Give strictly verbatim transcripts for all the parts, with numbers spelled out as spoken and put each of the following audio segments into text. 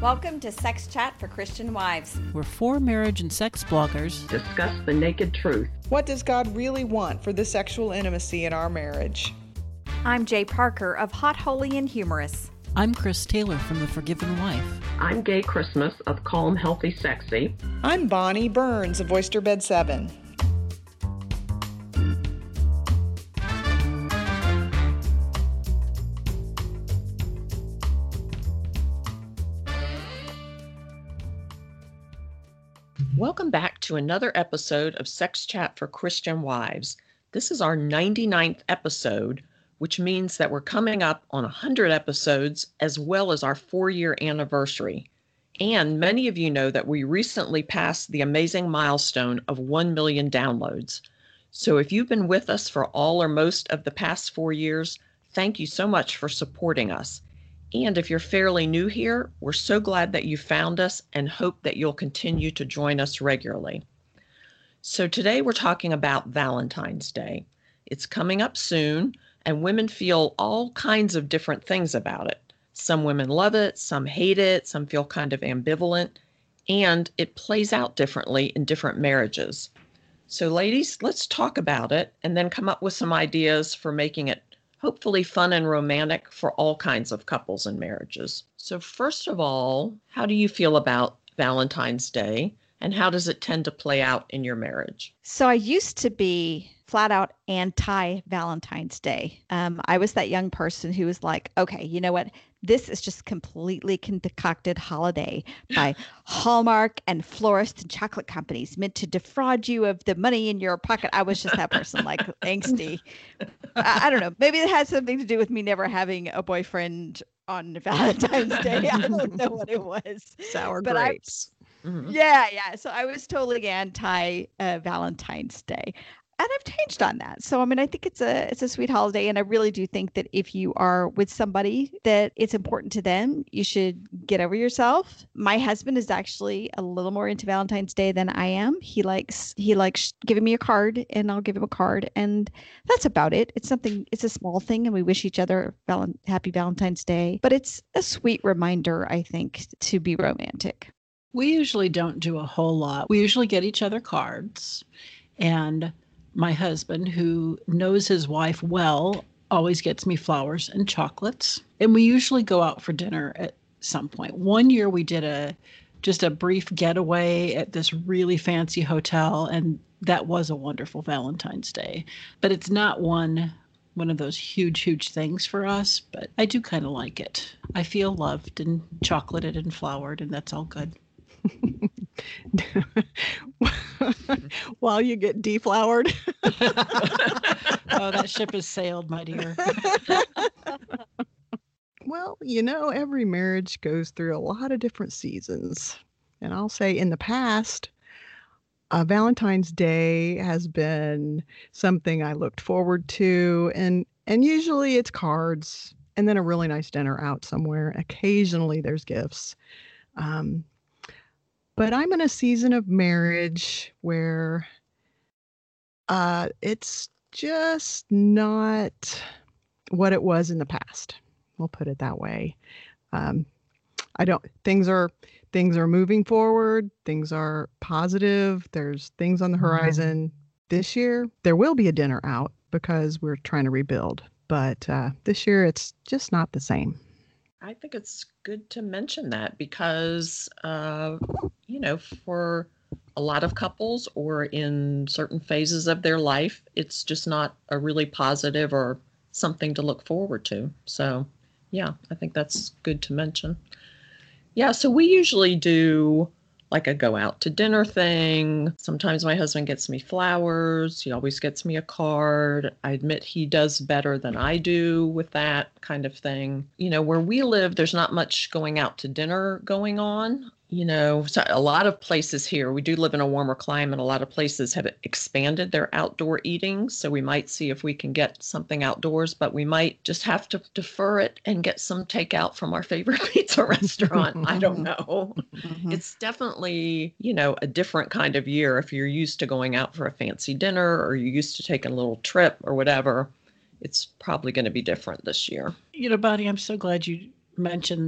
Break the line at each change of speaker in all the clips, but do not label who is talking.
Welcome to Sex Chat for Christian Wives.
We're four marriage and sex bloggers.
Discuss the naked truth.
What does God really want for the sexual intimacy in our marriage?
I'm Jay Parker of Hot, Holy, and Humorous.
I'm Chris Taylor from The Forgiven Wife.
I'm Gay Christmas of Calm, Healthy, Sexy.
I'm Bonnie Burns of Oyster Bed seven.
Welcome back to another episode of Sex Chat for Christian Wives. This is our ninety-ninth episode, which means that we're coming up on one hundred episodes as well as our four-year anniversary. And many of you know that we recently passed the amazing milestone of one million downloads. So if you've been with us for all or most of the past four years, thank you so much for supporting us. And if you're fairly new here, we're so glad that you found us and hope that you'll continue to join us regularly. So today we're talking about Valentine's Day. It's coming up soon, and women feel all kinds of different things about it. Some women love it, some hate it, some feel kind of ambivalent, and it plays out differently in different marriages. So ladies, let's talk about it and then come up with some ideas for making it hopefully fun and romantic for all kinds of couples and marriages. So first of all, how do you feel about Valentine's Day, and how does it tend to play out in your marriage?
So I used to be flat out anti-Valentine's Day. Um, I was that young person who was like, okay, you know what? This is just completely concocted holiday by Hallmark and florists and chocolate companies meant to defraud you of the money in your pocket. I was just that person, like angsty. I, I don't know. Maybe it had something to do with me never having a boyfriend on Valentine's Day. I don't know what it was.
Sour
but
grapes.
I, mm-hmm. Yeah, yeah. So I was totally anti uh, Valentine's Day. And I've changed on that. So, I mean, I think it's a it's a sweet holiday. And I really do think that if you are with somebody that it's important to them, you should get over yourself. My husband is actually a little more into Valentine's Day than I am. He likes he likes giving me a card, and I'll give him a card. And that's about it. It's something, it's a small thing. And we wish each other val- happy Valentine's Day. But it's a sweet reminder, I think, to be romantic.
We usually don't do a whole lot. We usually get each other cards. And my husband, who knows his wife well, always gets me flowers and chocolates. And we usually go out for dinner at some point. One year we did a just a brief getaway at this really fancy hotel, and that was a wonderful Valentine's Day. But it's not one one of those huge, huge things for us, but I do kind of like it. I feel loved and chocolated and flowered, and that's all good.
While you get deflowered.
Oh, that ship has sailed, my dear.
Well, you know, every marriage goes through a lot of different seasons. And I'll say in the past, uh, Valentine's Day has been something I looked forward to. And, and usually it's cards and then a really nice dinner out somewhere. Occasionally there's gifts. Um, But I'm in a season of marriage where uh, it's just not what it was in the past. We'll put it that way. Um, I don't. Things are things are moving forward. Things are positive. There's things on the horizon. Mm-hmm. This year there will be a dinner out because we're trying to rebuild. But uh, this year it's just not the same.
I think it's good to mention that because, uh, you know, for a lot of couples or in certain phases of their life, it's just not a really positive or something to look forward to. So, yeah, I think that's good to mention. Yeah, so we usually do like a go out to dinner thing. Sometimes my husband gets me flowers. He always gets me a card. I admit he does better than I do with that kind of thing. You know, where we live, there's not much going out to dinner going on. You know, so a lot of places here, we do live in a warmer climate. A lot of places have expanded their outdoor eating. So we might see if we can get something outdoors, but we might just have to defer it and get some takeout from our favorite pizza restaurant. I don't know. Mm-hmm. It's definitely, you know, a different kind of year. If you're used to going out for a fancy dinner or you're used to taking a little trip or whatever, it's probably going to be different this year.
You know, Bonnie, I'm so glad you mentioned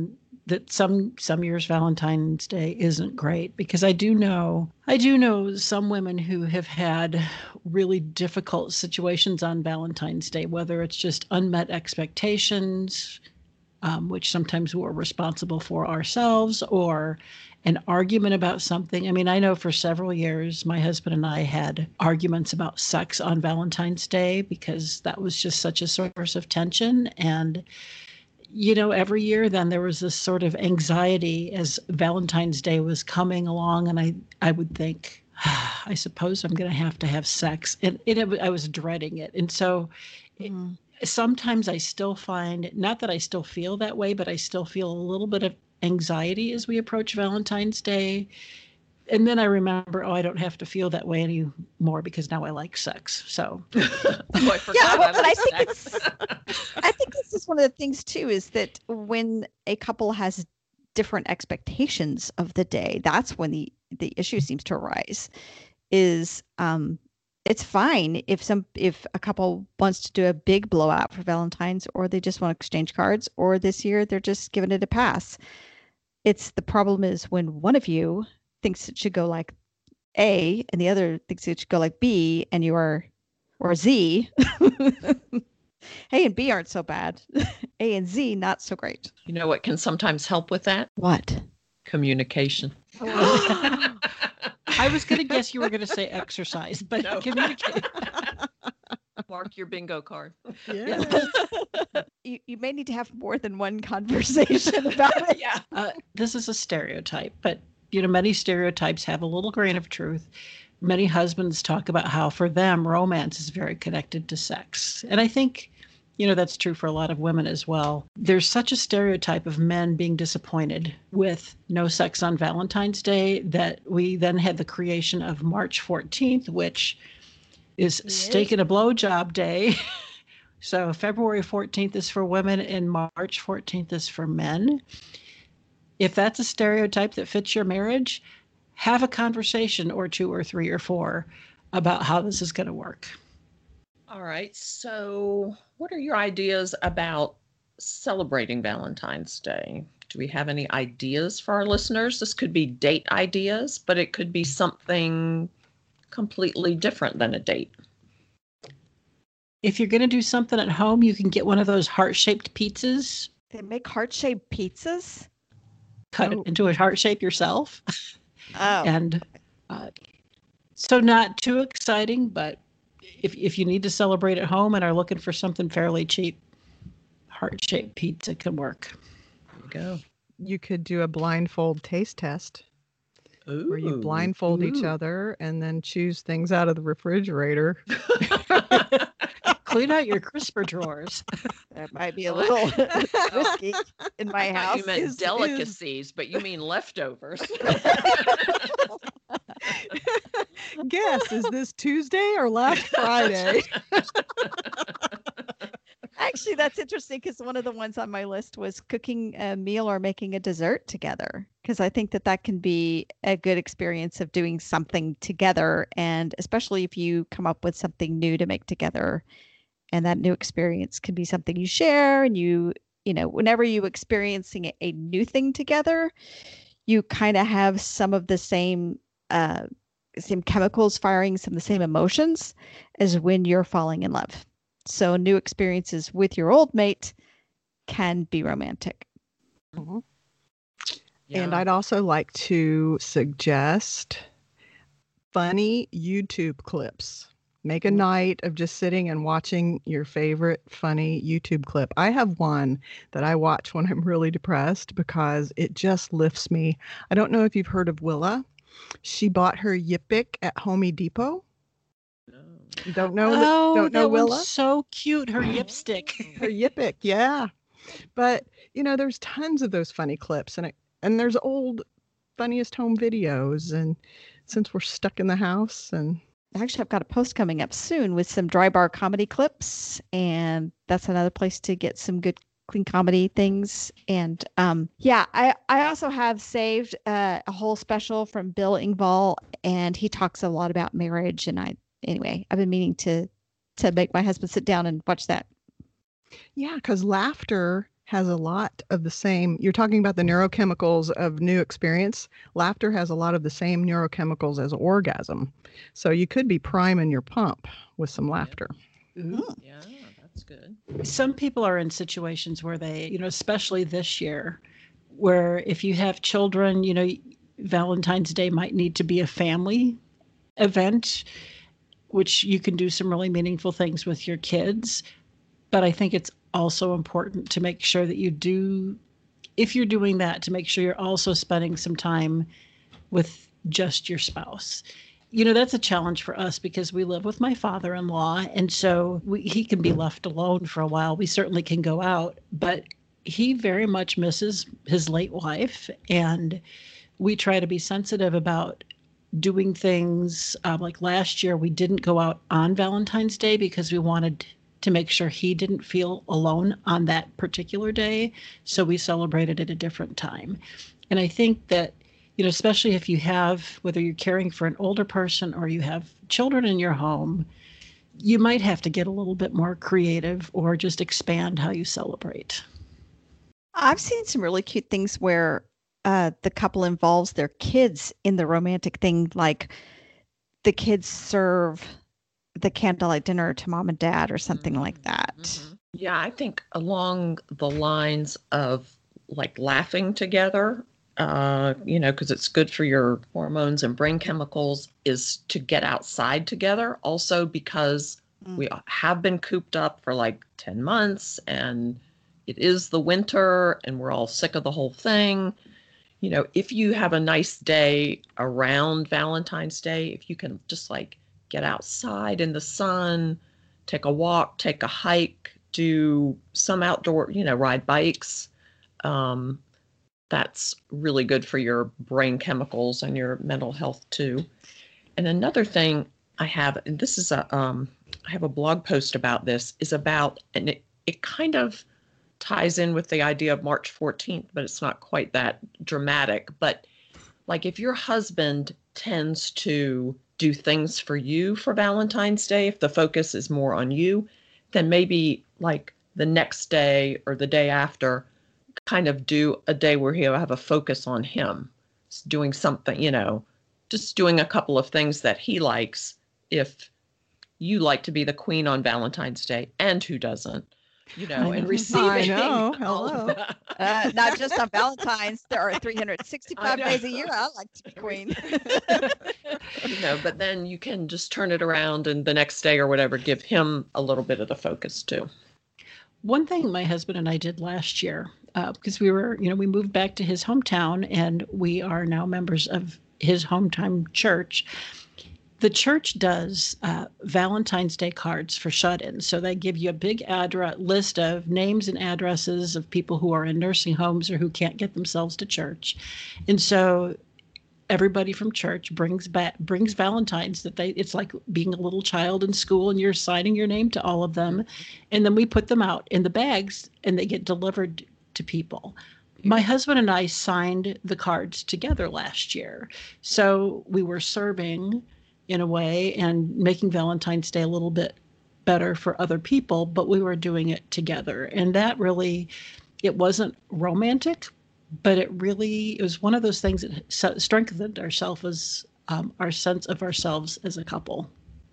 that some some years Valentine's Day isn't great, because I do know I do know some women who have had really difficult situations on Valentine's Day, whether it's just unmet expectations, um, which sometimes we're responsible for ourselves, or an argument about something. I mean, I know for several years, my husband and I had arguments about sex on Valentine's Day because that was just such a source of tension. And, you know, every year then there was this sort of anxiety as Valentine's Day was coming along. And I, I would think, I suppose I'm going to have to have sex. And it, it, I was dreading it. And so mm. it, sometimes I still find, not that I still feel that way, but I still feel a little bit of anxiety as we approach Valentine's Day. And then I remember, oh, I don't have to feel that way anymore because now I like sex. So
oh, I forgot
yeah, well,
I
but
like
I think
sex.
it's, I think this is one of the things too, is that when a couple has different expectations of the day, that's when the, the issue seems to arise. Is um, it's fine if some if a couple wants to do a big blowout for Valentine's, or they just want to exchange cards, or this year they're just giving it a pass. It's the problem is when one of you thinks it should go like A and the other thinks it should go like B, and you are, or Z. A and B aren't so bad. A and Z not so great.
You know what can sometimes help with that?
What?
Communication.
I was going to guess you were going to say exercise, but
No.
communicate.
Mark your bingo card.
Yeah.
You, you may need to have more than one conversation about it.
Yeah.
Uh, this is a stereotype, but you know, many stereotypes have a little grain of truth. Many husbands talk about how for them romance is very connected to sex. And I think, you know, that's true for a lot of women as well. There's such a stereotype of men being disappointed with no sex on Valentine's Day that we then had the creation of March fourteenth, which is
Yes.
steak and a blowjob day. So February fourteenth is for women and March fourteenth is for men. If that's a stereotype that fits your marriage, have a conversation or two or three or four about how this is going to work.
All right. So what are your ideas about celebrating Valentine's Day? Do we have any ideas for our listeners? This could be date ideas, but it could be something completely different than a date.
If you're going to do something at home, you can get one of those heart-shaped pizzas,
They make heart-shaped pizzas.
cut
Oh.
it into a heart shape yourself.
Oh,
And uh, so not too exciting, but if if you need to celebrate at home and are looking for something fairly cheap, heart-shaped pizza can work.
There you go.
You could do a blindfold taste test
Ooh.
where you blindfold each
Ooh.
other and then choose things out of the refrigerator.
Clean out your crisper drawers.
that might be a little risky in my
I thought
house.
you meant
is- is-
delicacies, but you mean leftovers.
Guess, is this Tuesday or last Friday?
Actually, that's interesting because one of the ones on my list was cooking a meal or making a dessert together, because I think that that can be a good experience of doing something together, and especially if you come up with something new to make together, and that new experience can be something you share, and you, you know, whenever you experiencing a, a new thing together, you kind of have some of the same uh, same chemicals firing, some of the same emotions as when you're falling in love. So new experiences with your old mate can be romantic.
Mhm.
Yeah.
And I'd also like to suggest funny YouTube clips. Make a night of just sitting and watching your favorite funny YouTube clip. I have one that I watch when I'm really depressed because it just lifts me. I don't know if you've heard of Willa. She bought her Yippic at Home Depot.
No.
You don't know?
Oh,
don't know
that
Willa?
one's so cute. Her yipstick.
Her Yippic, yeah. But you know, there's tons of those funny clips, and it, and there's old funniest home videos. And since we're stuck in the house, and
Actually, I've got a post coming up soon with some dry bar comedy clips, and that's another place to get some good clean comedy things. And um, yeah, I, I also have saved uh, a whole special from Bill Engvall, and he talks a lot about marriage. And I, anyway, I've been meaning to to make my husband sit down and watch that.
yeah, because laughter has a lot of the same. You're talking about the neurochemicals of new experience. Laughter has a lot of the same neurochemicals as orgasm. So you could be priming your pump with some laughter.
Ooh.
Yeah, that's good.
Some people are in situations where they, you know, especially this year, where if you have children, you know, Valentine's Day might need to be a family event, which you can do some really meaningful things with your kids. But I think it's also important to make sure that you do, if you're doing that, to make sure you're also spending some time with just your spouse. You know, that's a challenge for us because we live with my father-in-law, and so we, he can be left alone for a while. We certainly can go out, but he very much misses his late wife, and we try to be sensitive about doing things. Um, like last year, we didn't go out on Valentine's Day because we wanted to make sure he didn't feel alone on that particular day. So we celebrated at a different time. And I think that, you know, especially if you have, whether you're caring for an older person or you have children in your home, you might have to get a little bit more creative or just expand how you celebrate.
I've seen some really cute things where uh, the couple involves their kids in the romantic thing, like the kids serve the candlelight dinner to mom and dad or something mm-hmm. like that.
Mm-hmm. Yeah, I think along the lines of like laughing together, uh, you know, because it's good for your hormones and brain chemicals, is to get outside together. Also because mm. we have been cooped up for like ten months and it is the winter and we're all sick of the whole thing. You know, if you have a nice day around Valentine's Day, if you can just like get outside in the sun, take a walk, take a hike, do some outdoor, you know, ride bikes. Um, that's really good for your brain chemicals and your mental health too. And another thing I have, and this is a, um, I have a blog post about this, is about, and it, it kind of ties in with the idea of March fourteenth, but it's not quite that dramatic. But like if your husband tends to do things for you for Valentine's Day, if the focus is more on you, then maybe like the next day or the day after, kind of do a day where he'll have a focus on him, doing something, you know, just doing a couple of things that he likes. If you like to be the queen on Valentine's Day, and who doesn't? You know, and receiving.
I know.
all
Hello.
of that.
Uh, not just on Valentine's. There are three hundred sixty-five days a year. I like to be queen.
You know, but then you can just turn it around and the next day or whatever, give him a little bit of the focus too.
One thing my husband and I did last year, uh, because we were, you know, we moved back to his hometown and we are now members of his hometown church. The church does uh, Valentine's Day cards for shut-ins. So they give you a big address list of names and addresses of people who are in nursing homes or who can't get themselves to church. And so everybody from church brings back brings Valentines that they, it's like being a little child in school and you're signing your name to all of them. And then we put them out in the bags and they get delivered to people. My husband and I signed the cards together last year. So we were serving in a way and making Valentine's Day a little bit better for other people, but we were doing it together. And that really, it wasn't romantic, but it really, it was one of those things that strengthened ourselves as um, our sense of ourselves as a couple.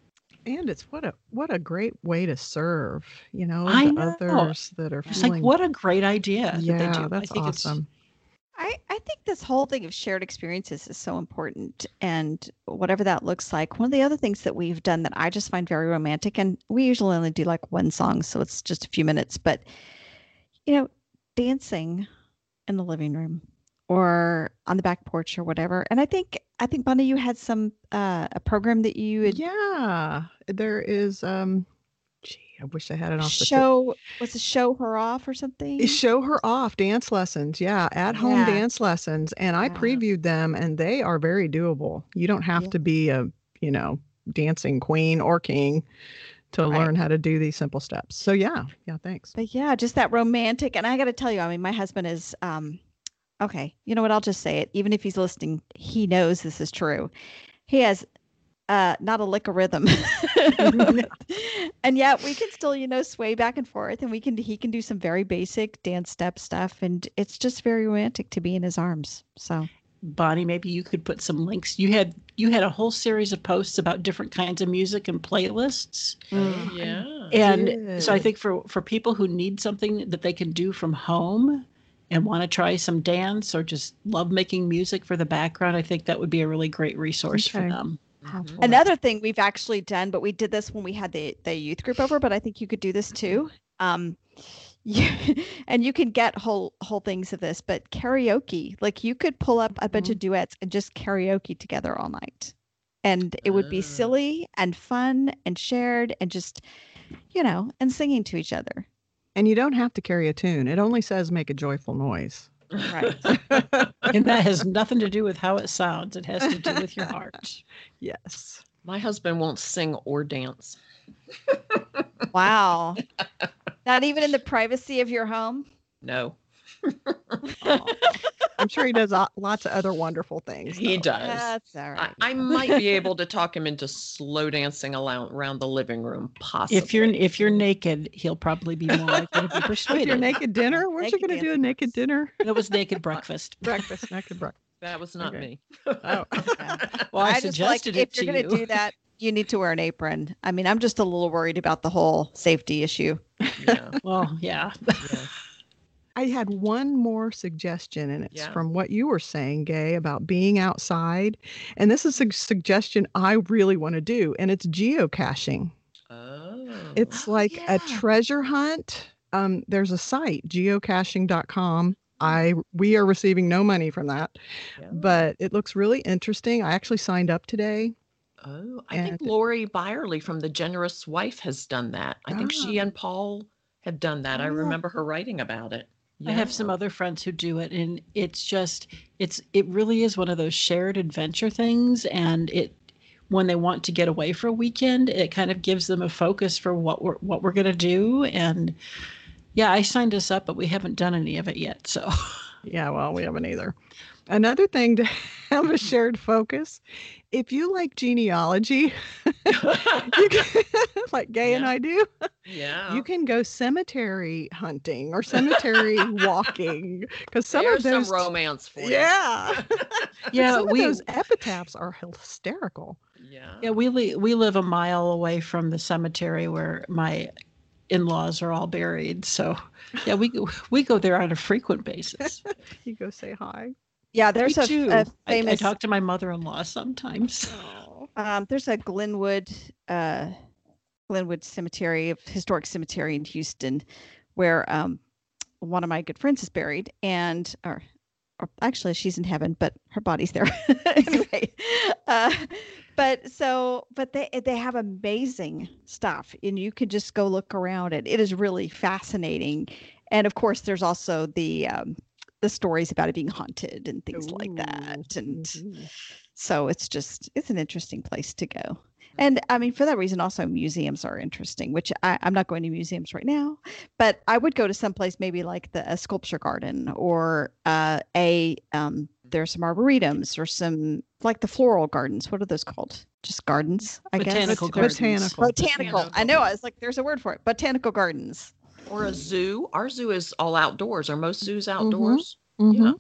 And it's what a what a great way to serve, you know,
I
the
know.
others that are
It's
feeling.
like, what a great idea
yeah,
that they do.
that's
I think
awesome.
I, I think this whole thing of shared experiences is so important, and whatever that looks like. One of the other things that we've done that I just find very romantic, and we usually only do like one song, so it's just a few minutes, but you know, dancing in the living room or on the back porch or whatever. And I think I think Bonnie, you had some uh, a program that you had
Yeah, there is. Um, gee, I wish I had it off the tip.
show was it show her off or something?
Show her off dance lessons. Yeah, at home
Yeah.
dance lessons. And I
Yeah.
previewed them and they are very doable. You don't have
Yeah.
to be a, you know, dancing queen or king to
Right.
learn how to do these simple steps. So yeah, yeah, thanks.
But yeah, just that romantic. And I got to tell you, I mean, my husband is, um, okay, you know what? I'll just say it. Even if he's listening, he knows this is true. He has uh, not a lick of rhythm. And yet we can still, you know, sway back and forth, and we can, he can do some very basic dance step stuff. And it's just very romantic to be in his arms. So
Bonnie, maybe you could put some links. You had, you had a whole series of posts about different kinds of music and playlists.
Oh, yeah.
And
Good.
so I think for, for people who need something that they can do from home and want to try some dance or just love making music for the background, I think that would be a really great resource for
Okay.
them.
Mhm.
another thing we've actually done, but we did this when we had the, the youth group over, but I think you could do this too. Um, you, and you can get whole whole things of this, but karaoke, like you could pull up a bunch of duets and just karaoke together all night. And it would be
Ah.
silly and fun and shared and just, you know, and singing to each other.
And you don't have to carry a tune. It only says make a joyful noise.
Right.
And that has nothing to do with how it sounds. It has to do with your heart.
Yes.
My husband won't sing or dance.
Wow. Not even in the privacy of your home?
No,
I'm sure he does o- lots of other wonderful things.
he
though.
does.
That's all
I,
right.
I might be able to talk him into slow dancing around, around the living room, possibly.
If you're if you're naked, he'll probably be more likely to be
With
persuaded.
your naked dinner? Weren't you
Naked
going to do a
dancing.
naked dinner?
It was naked breakfast.
Breakfast, naked breakfast.
That was not
Okay.
me.
Oh.
Well, I,
I just like,
suggested
if
it to
you're
you.
going to do that, you need to wear an apron. I mean, I'm just a little worried about the whole safety issue.
Yeah,
Well, yeah.
yeah.
I had one more suggestion, and it's
Yeah.
from what you were saying, Gay, about being outside. And this is a suggestion I really want to do, and it's geocaching.
Oh.
It's
Oh,
like
yeah.
a treasure hunt. Um, there's a site, geocaching dot com. I we are receiving no money from that,
Yeah.
but it looks really interesting. I actually signed up today.
Oh, I think
And-
Lori Byerly from The Generous Wife has done that. I think she
Ah.
and Paul have done that. I
Oh.
remember her writing about it.
I have some other friends who do it, and it's just it's it really is one of those shared adventure things. And it when they want to get away for a weekend, it kind of gives them a focus for what we're what we're gonna do. And yeah, I signed us up, but we haven't done any of it yet. So
Yeah, well, we haven't either. Another thing to have a shared focus, if you like genealogy, you can, like Gay and
Yeah.
I do,
Yeah.
you can go cemetery hunting or cemetery walking because some
There's
of those,
some romance for you.
yeah,
yeah,
some
we
of those epitaphs are hysterical.
Yeah.
yeah we li- we live a mile away from the cemetery where my in-laws are all buried. So yeah, we go, we go there on a frequent basis.
You go say hi.
Yeah, there's
Me
a,
too.
a
I, I
famous,
talk to my mother-in-law sometimes.
um, there's a Glenwood, uh, Glenwood Cemetery, historic cemetery in Houston, where um, one of my good friends is buried, and or, or actually she's in heaven, but her body's there anyway. Uh, but so, but they they have amazing stuff, and you can just go look around it. It is really fascinating, and of course, there's also the um, the stories about it being haunted and things like that, and
Mhm.
so it's just it's an interesting place to go. And I mean, for that reason, also museums are interesting, which I, I'm not going to museums right now, but I would go to some place maybe like the a sculpture garden or uh, a um, there's some arboretums or some like the floral gardens. What are those called? Just gardens, I
Botanical
guess.
gardens.
Botanical.
Botanical. I know. I was like, there's a word for it. Botanical gardens.
Or a zoo. Our zoo is all outdoors. Are most zoos outdoors?
Mhm.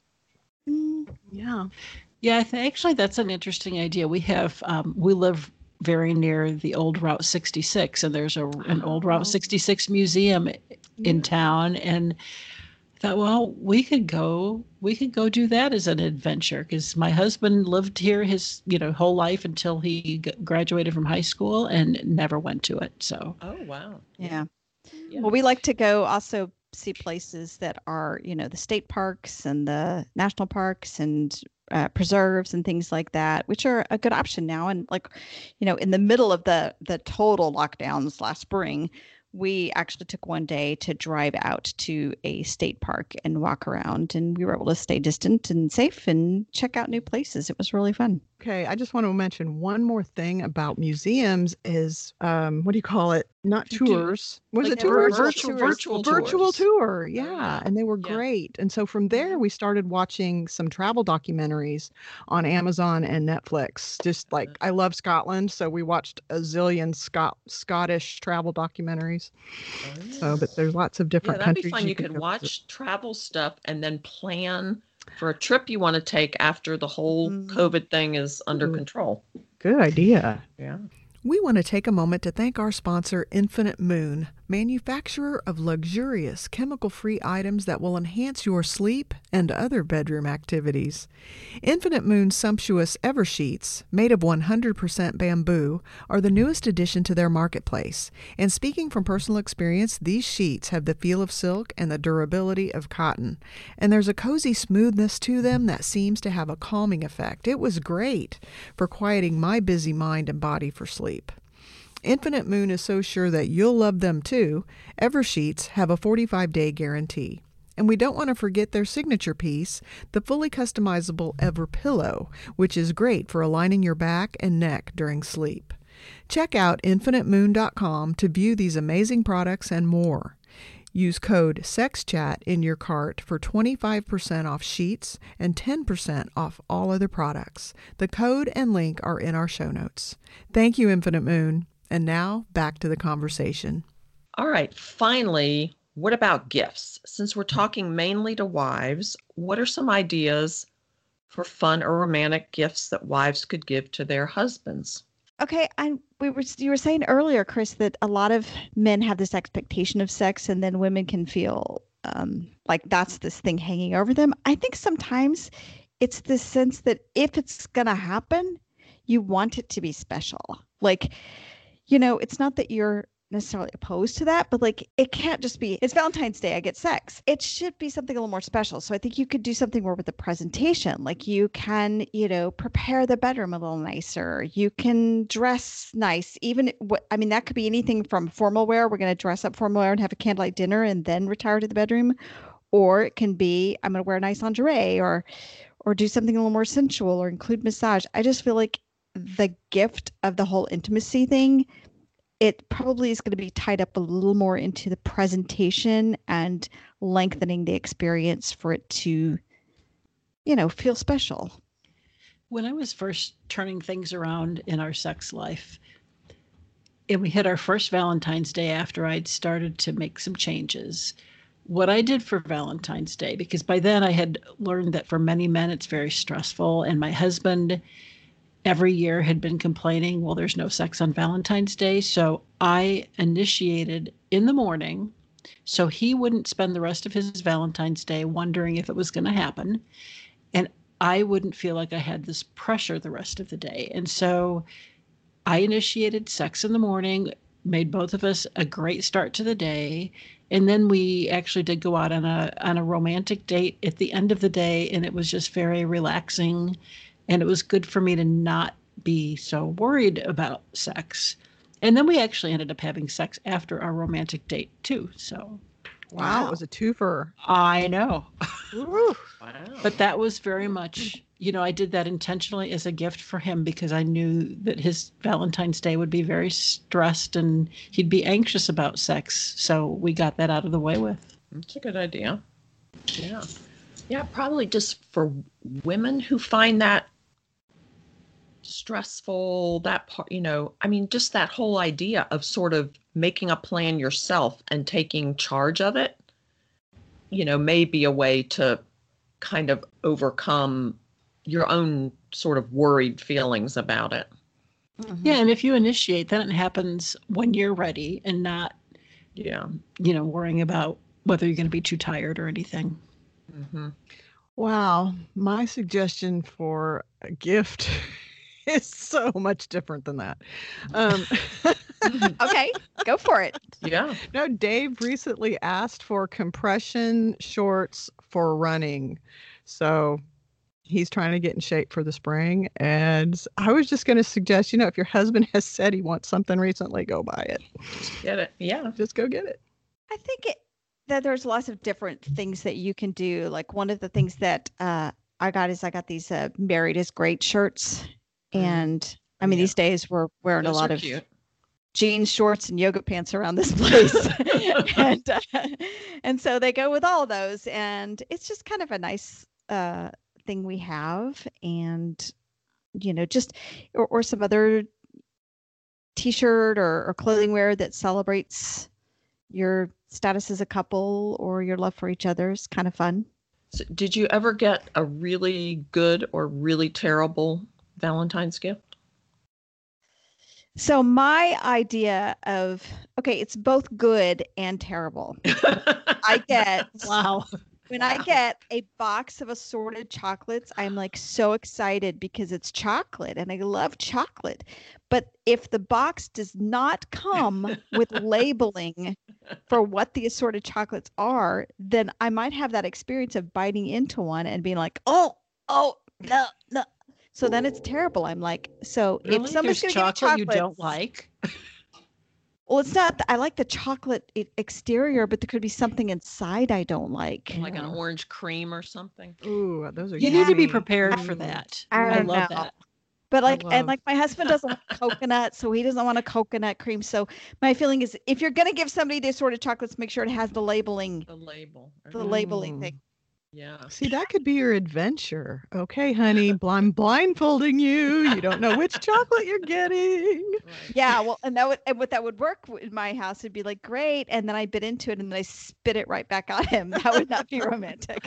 Mm,
Yeah.
Yeah, I think actually that's an interesting idea. We have um, we live very near the old Route sixty-six, and there's a an old
Oh.
Route sixty-six museum in town. And I thought, well, we could go we could go do that as an adventure because my husband lived here his you know whole life until he g- graduated from high school and never went to it. So
Oh, wow.
yeah.
Yeah.
Well, we like to go also see places that are, you know, the state parks and the national parks and uh, preserves and things like that, which are a good option now. And like, you know, in the middle of the the total lockdowns last spring, we actually took one day to drive out to a state park and walk around, and we were able to stay distant and safe and check out new places. It was really fun.
Okay, I just want to mention one more thing about museums is um what do you call it? Not
You do-
tours. Was
like
it
vir-
tours?
virtual-
Tours.
virtual
virtual
tours.
tour. Yeah,
yeah.
and they were
Yeah.
great. And so from there we started watching some travel documentaries on Amazon and Netflix. Just like I love Scotland, so we watched a zillion Scot Scottish travel documentaries. So, but there's lots of
Yeah,
different
that'd be
countries
fun. You
can
could
go visit.
watch travel stuff and then plan for a trip you want to take after the whole
Mhm.
COVID thing is under
Ooh.
control.
Good idea.
Yeah.
We want to take a moment to thank our sponsor, Infinite Moon, manufacturer of luxurious chemical-free items that will enhance your sleep and other bedroom activities. Infinite Moon's sumptuous Eversheets, made of one hundred percent bamboo, are the newest addition to their marketplace. And speaking from personal experience, these sheets have the feel of silk and the durability of cotton. And there's a cozy smoothness to them that seems to have a calming effect. It was great for quieting my busy mind and body for sleep. Infinite Moon is so sure that you'll love them too. Eversheets have a forty-five day guarantee. And we don't want to forget their signature piece, the fully customizable Ever Pillow, which is great for aligning your back and neck during sleep. Check out infinite moon dot com to view these amazing products and more. Use code SEXCHAT in your cart for twenty-five percent off sheets and ten percent off all other products. The code and link are in our show notes. Thank you, Infinite Moon. And now, back to the conversation.
All right. Finally, what about gifts? Since we're talking mainly to wives, what are some ideas for fun or romantic gifts that wives could give to their husbands?
Okay, and we were you were saying earlier, Chris, that a lot of men have this expectation of sex, and then women can feel um, like that's this thing hanging over them. I think sometimes it's this sense that if it's gonna happen, you want it to be special. Like, you know, it's not that you're necessarily opposed to that, but like it can't just be it's Valentine's Day, I get sex. It should be something a little more special. So I think you could do something more with the presentation. Like you can, you know, prepare the bedroom a little nicer. You can dress nice. Even what I mean, that could be anything from formal wear. We're going to dress up formal wear and have a candlelight dinner and then retire to the bedroom. Or it can be I'm going to wear nice lingerie or or do something a little more sensual or include massage. I just feel like the gift of the whole intimacy thing, it probably is going to be tied up a little more into the presentation and lengthening the experience for it to, you know, feel special.
When I was first turning things around in our sex life, and we had our first Valentine's Day after I'd started to make some changes, what I did for Valentine's Day, because by then I had learned that for many men it's very stressful, and my husband every year had been complaining, well, there's no sex on Valentine's Day. So I initiated in the morning so he wouldn't spend the rest of his Valentine's Day wondering if it was going to happen. And I wouldn't feel like I had this pressure the rest of the day. And so I initiated sex in the morning, made both of us a great start to the day. And then we actually did go out on a on a romantic date at the end of the day, and it was just very relaxing. And it was good for me to not be so worried about sex. And then we actually ended up having sex after our romantic date too. So
Wow, it was a twofer.
I know.
Wow.
But that was very much, you know, I did that intentionally as a gift for him because I knew that his Valentine's Day would be very stressed and he'd be anxious about sex. So we got that out of the way with.
That's a good idea. Yeah. Yeah, probably just for women who find that stressful, that part, you know, I mean, just that whole idea of sort of making a plan yourself and taking charge of it, you know, may be a way to kind of overcome your own sort of worried feelings about it.
Mm-hmm.
Yeah. And if you initiate, then it happens when you're ready and not,
Yeah.
you know, worrying about whether you're going to be too tired or anything.
Mm-hmm.
Wow, my suggestion for a gift is so much different than that. Um,
Okay, go for it.
Yeah.
no, Dave recently asked for compression shorts for running. So he's trying to get in shape for the spring. And I was just going to suggest, you know, if your husband has said he wants something recently, go buy it.
Get it. Yeah.
Just go get it.
I think it, that there's lots of different things that you can do. Like one of the things that uh, I got is I got these uh, Married is Great shirts. And I mean,
Yeah.
these days we're wearing
Those
a lot
are
of
cute.
jeans, shorts, and yoga pants around this place. and uh, and so they go with all those. And it's just kind of a nice uh, thing we have. And, you know, just, or, or some other t-shirt or, or clothing wear that celebrates your status as a couple or your love for each other is kind of fun.
So did you ever get a really good or really terrible Valentine's gift?
So my idea of, okay, it's both good and terrible. I get,
Wow.
when I get a box of assorted chocolates, I'm like so excited because it's chocolate and I love chocolate. But if the box does not come with labeling for what the assorted chocolates are, then I might have that experience of biting into one and being like, oh, oh, no, no. So then it's terrible. I'm like, so
Really?
if somebody's
There's
going to give me
chocolate you don't
chocolates-
like?
Well, it's not. I like the chocolate e- exterior, but there could be something inside I don't like.
Like an
Yeah.
orange cream or something?
Ooh, those are
You need to be
yummy.
prepared for
Mm.
that.
I
I
don't
love
know.
that.
But like,
love-
and like my husband doesn't want coconut, so he doesn't want a coconut cream. So my feeling is, if you're gonna give somebody this sort of chocolates, make sure it has the labeling,
The label.
the labeling
Mm.
thing.
Yeah.
See, that could be your adventure. Okay, honey, bl- I'm blindfolding you. You don't know which chocolate you're getting.
Right.
Yeah, well, and that would, and what that would work w- in my house would be like, great, and then I bit into it and then I spit it right back on him. That would not be romantic.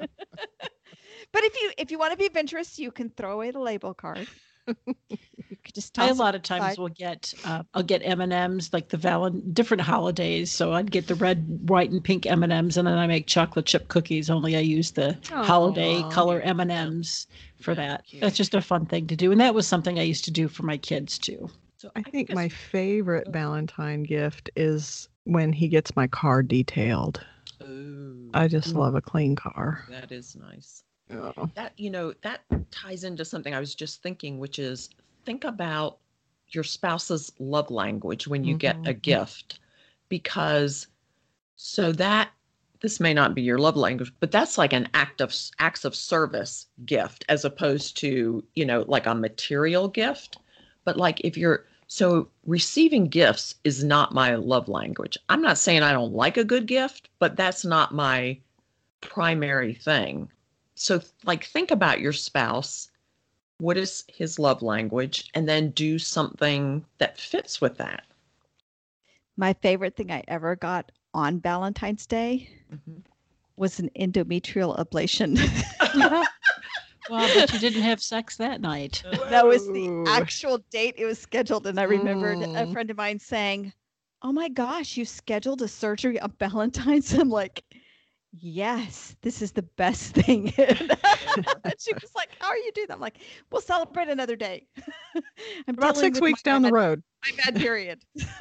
But if you if you want to be adventurous, you can throw away the label card. You could just
I
toss
a
it
lot of times
aside.
will get uh, I'll get M and M's like the valen different holidays. So I'd get the red, white, and pink M and M's, and then I make chocolate chip cookies. Only I use the holiday
Aw.
color M and M's for
Yeah,
that.
cute.
That's just a fun thing to do, and that was something I used to do for my kids too.
So
I think my
it's-
favorite Valentine gift is when he gets my car detailed.
Ooh,
I just
Mm.
love a clean car.
that is nice.
Oh.
That, you know, that ties into something I was just thinking, which is think about your spouse's love language when you get a
Mhm.
gift, because so that this may not be your love language, but that's like an act of acts of service gift as opposed to, you know, like a material gift. But like if you're so receiving gifts is not my love language. I'm not saying I don't like a good gift, but that's not my primary thing. So like think about your spouse. What is his love language? And then do something that fits with that.
My favorite thing I ever got on Valentine's Day
Mhm.
was an endometrial ablation.
Well, but you didn't have sex that night.
That was the
Ooh.
actual date it was scheduled. And I remembered a
Mm.
friend of mine saying, oh my gosh, you scheduled a surgery on Valentine's. I'm like, yes, this is the best thing. And she was like, how are you doing that? I'm like, we'll celebrate another day. I'm
About
dealing
six
with
weeks
my
down the
bad-
road.
My bad period.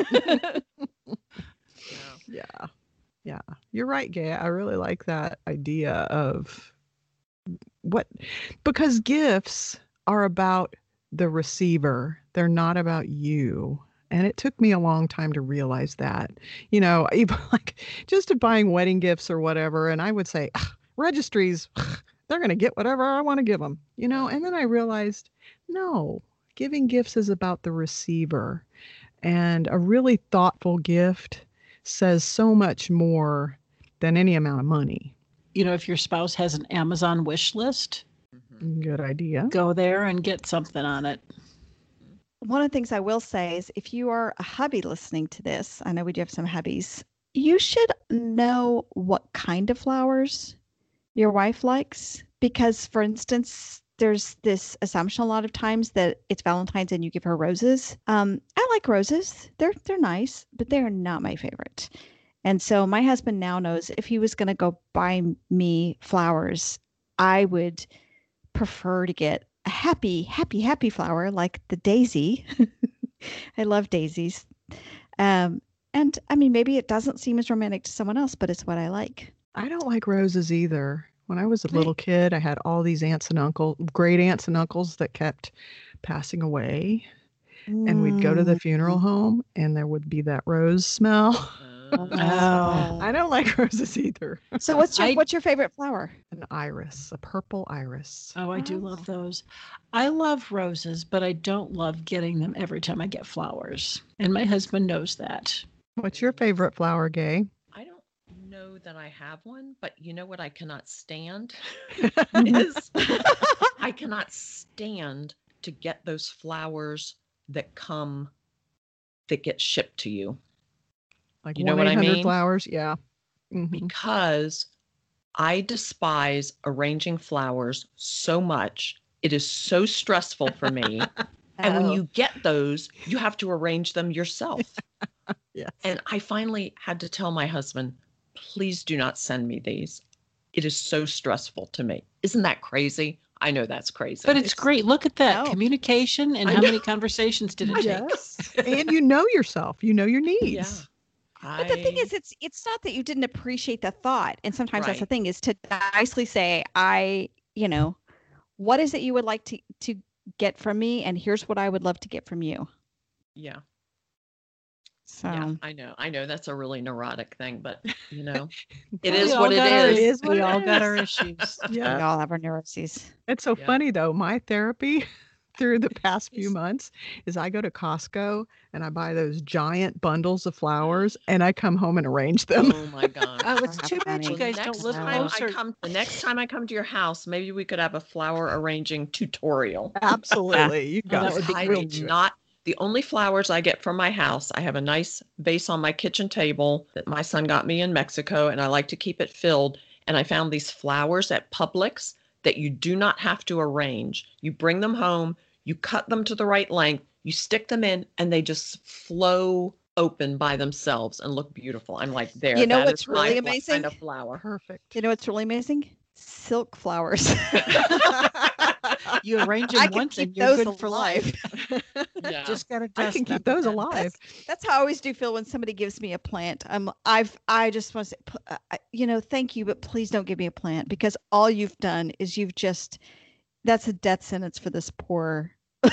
Yeah. Yeah. You're right, Gay. I really like that idea of what, because gifts are about the receiver, they're not about you. And it took me a long time to realize that, you know, even like just buying wedding gifts or whatever. And I would say, "Ugh, registries, ugh, they're going to get whatever I want to give them, you know? And then I realized, no, giving gifts is about the receiver. And a really thoughtful gift says so much more than any amount of money.
You know, if your spouse has an Amazon wish list,
Mhm.
Good idea.
go there and get something on it.
One of the things I will say is if you are a hubby listening to this, I know we do have some hubbies, you should know what kind of flowers your wife likes. Because, for instance, there's this assumption a lot of times that it's Valentine's and you give her roses. Um, I like roses. They're they're nice, but they're not my favorite. And so my husband now knows if he was going to go buy me flowers, I would prefer to get a happy, happy, happy flower like the daisy. I love daisies. Um, and I mean, maybe it doesn't seem as romantic to someone else, but it's what I like.
I don't like roses either. When I was a little kid, I had all these aunts and uncles, great aunts and uncles that kept passing away. And we'd go to the funeral home and there would be that rose smell.
Oh.
I don't like roses either.
So what's your
I-
what's your favorite flower?
An iris, a purple iris.
Oh, I do
Oh.
love those. I love roses, but I don't love getting them every time I get flowers. And my husband knows that.
What's your favorite flower, Gay?
I don't know that I have one, but you know what I cannot stand is I cannot stand to get those flowers that come that get shipped to you.
Like
You know what I
one eight hundred
mean?
flowers? Yeah. Mhm.
Because I despise arranging flowers so much. It is so stressful for me. And when
Oh.
you get those, you have to arrange them yourself.
Yes.
And I finally had to tell my husband, please do not send me these. It is so stressful to me. Isn't that crazy? I know that's crazy.
But it's great. Look at that
No.
communication and
I
how
know.
many conversations did it take?
Yes. And you know yourself. You know your
Yeah.
needs.
But the thing
I-
is, it's it's not that you didn't appreciate the thought, and sometimes that's the
Right.
thing is to nicely say, I, you know, what is it you would like to to get from me, and here's what I would love to get from you.
yeah,
So
yeah, I know. I know that's a really neurotic thing, but you know, it
We
is
all
what it
got our-
is.
It is what
We
it
all got
is.
our issues.
we
Yeah.
all have our neuroses.
It's so
Yeah.
funny though. My therapy through the past few
Yes.
months is I go to Costco and I buy those giant bundles of flowers and I come home and arrange them.
Oh my god.
Oh, it's
Have
too bad you
money.
guys
next
don't live
time
closer.
I come, the next time I come to your house, maybe we could have a flower arranging tutorial.
Absolutely. You
Oh,
got
that
it.
would be
I
great.
do not. The only flowers I get from my house, I have a nice vase on my kitchen table that my son got me in Mexico, and I like to keep it filled. And I found these flowers at Publix that you do not have to arrange. You bring them home, you cut them to the right length, you stick them in, and they just flow open by themselves and look beautiful. I'm like, there.
You know
that
what's
is my
really
fla-
amazing?
Kind of flower.
Perfect.
You know what's really amazing? Silk flowers.
You arrange
I
them
can
once
keep
and you're
those
good for
alive.
life.
Yeah.
Just gotta
I
dust
can
them.
keep those
That's-
alive.
That's how I always do feel when somebody gives me a plant. I'm I've I just want to say, p- uh, I- you know, thank you, but please don't give me a plant because all you've done is you've just that's a death sentence for this poor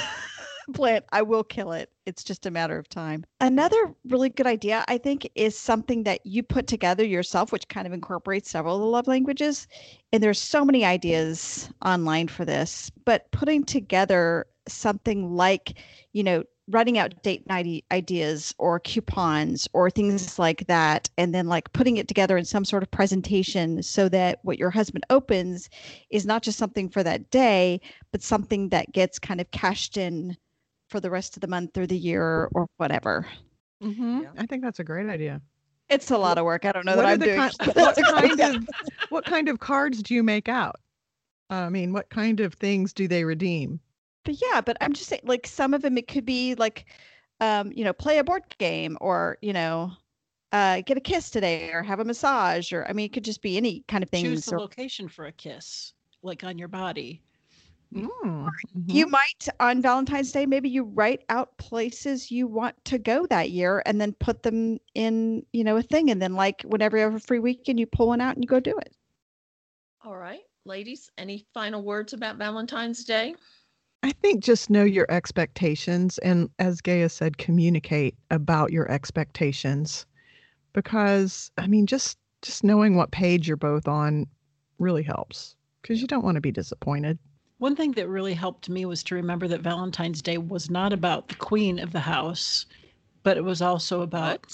plant. I will kill it. It's just a matter of time. Another really good idea, I think, is something that you put together yourself, which kind of incorporates several of the love languages. And there's so many ideas online for this, but putting together something like, you know, writing out date night ideas or coupons or things like that, and then like putting it together in some sort of presentation so that what your husband opens is not just something for that day, but something that gets kind of cashed in for the rest of the month or the year or whatever.
hmm
Yeah.
I think that's a great idea.
It's a lot of work. I don't know
What
that
are
I'm
the
doing.
kind-
it, but
what
it's a great
kind of what kind of cards do you make out? I mean, what kind of things do they redeem?
But yeah, but I'm just saying, like some of them, it could be like, um, you know, play a board game or, you know, uh, get a kiss today or have a massage or, I mean, it could just be any kind of
Choose
things.
the
Or
location for a kiss, like on your body.
Mm,
you
mhm.
might on Valentine's Day, maybe you write out places you want to go that year and then put them in, you know, a thing. And then like whenever you have a free weekend, you pull one out and you go do it.
All right, ladies, any final words about Valentine's Day?
I think just know your expectations and, as Gaia said, communicate about your expectations, because I mean, just just knowing what page you're both on really helps, because you don't want to be disappointed.
One thing that really helped me was to remember that Valentine's Day was not about the queen of the house, but it was also about.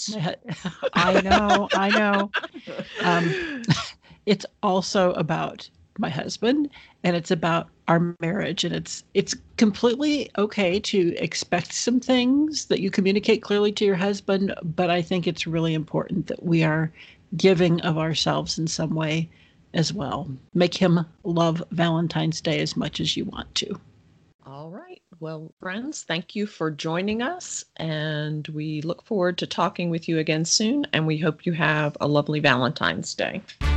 I know, I know. Um, it's also about my husband, and it's about our marriage, and it's it's completely okay to expect some things that you communicate clearly to your husband, but I think it's really important that we are giving of ourselves in some way as well. Make him love Valentine's Day as much as you want to.
All right. Well, friends, thank you for joining us, and we look forward to talking with you again soon, and we hope you have a lovely Valentine's Day.